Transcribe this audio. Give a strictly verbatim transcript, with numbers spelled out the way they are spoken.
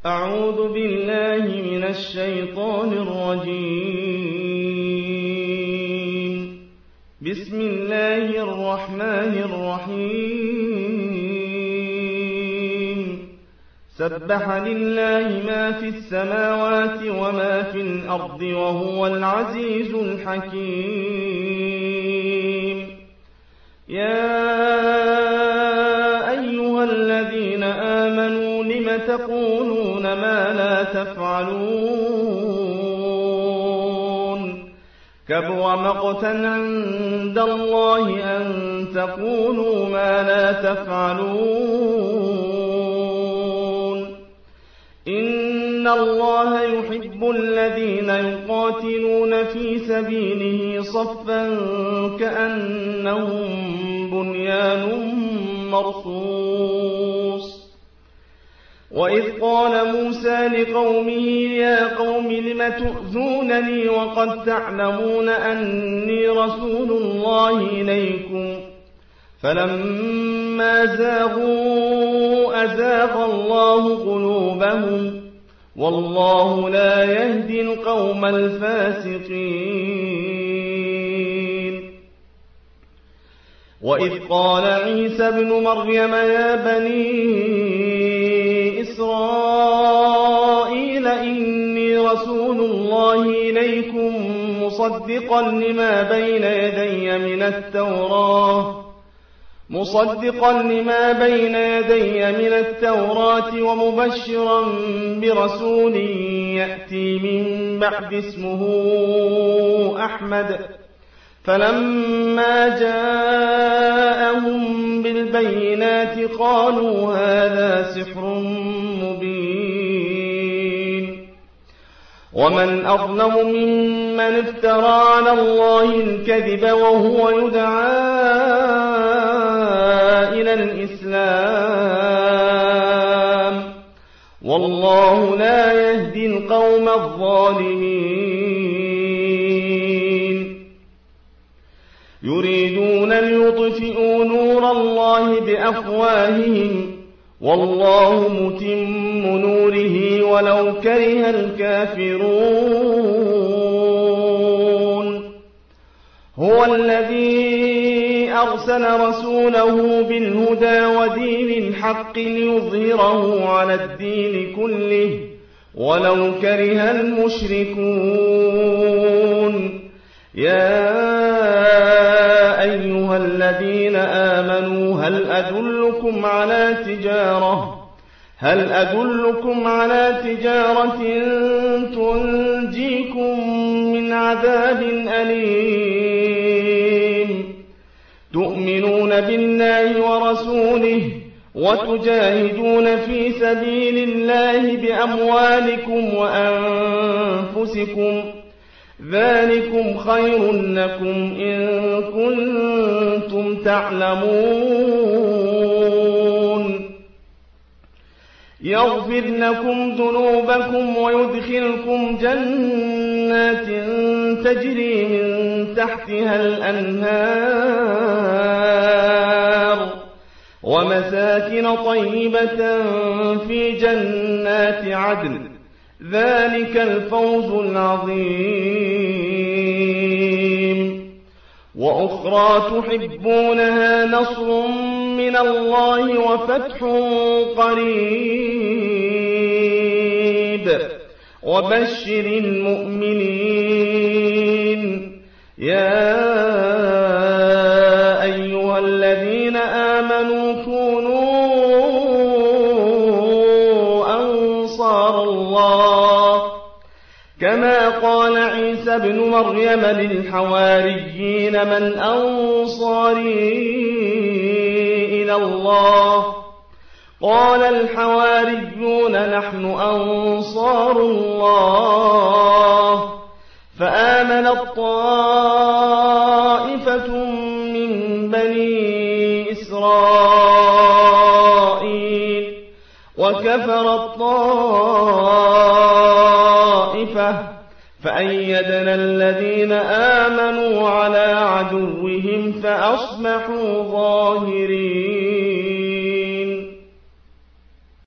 أعوذ بالله من الشيطان الرجيم. بسم الله الرحمن الرحيم. سبح لله ما في السماوات وما في الأرض وهو العزيز الحكيم. يا أيها الذين آمنوا لم تقولون ما لا تفعلون؟ كبر مقتا عند الله أن تقولوا ما لا تفعلون. إن الله يحب الذين يقاتلون في سبيله صفا كأنهم بنيان مرصوص. وإذ قال موسى لقومه يا قوم لم تؤذونني وقد تعلمون أني رسول الله إليكم فلما زاغوا أزاغ الله قلوبهم والله لا يهدي القوم الفاسقين. وإذ قال عيسى ابن مريم يا بني إسرائيل إني رسول الله إليكم مصدقا لما بين يدي من التوراة مصدقا لما بين يدي من التوراة ومبشرا برسول يأتي من بعد اسمه أحمد. فلما جاءهم بالبينات قالوا هذا سحر مبين. ومن أظلم ممن افترى على الله الكذب وهو يدعى إلى الإسلام والله لا يهدي القوم الظالمين. يريدون ليطفئوا نور الله بأفواههم والله متم نوره ولو كره الكافرون. هو الذي أرسل رسوله بالهدى ودين الحق ليظهره على الدين كله ولو كره المشركون. يا أيها الذين آمنوا هل أدلكم على تجارة هل أدلكم على تجارة تنجيكم من عذاب أليم؟ تؤمنون بالله ورسوله وتجاهدون في سبيل الله بأموالكم وأنفسكم ذلكم خير لكم إن كنتم تعلمون. يغفر لكم ذنوبكم ويدخلكم جنات تجري من تحتها الأنهار ومساكن طيبة في جنات عدن ذلك الفوز العظيم. وأخرى تحبونها نصر من الله وفتح قريب وبشر المؤمنين. يا أيها الذين آمنوا كونوا أنصار الله كما قال عيسى ابن مريم للحواريين من أنصاري إلى الله قال الحواريون نحن أنصار الله. فآمنت طائفة من بني إسرائيل وكفرت طائفة فأيدنا الذين آمنوا على عدوهم فأصبحوا ظاهرين.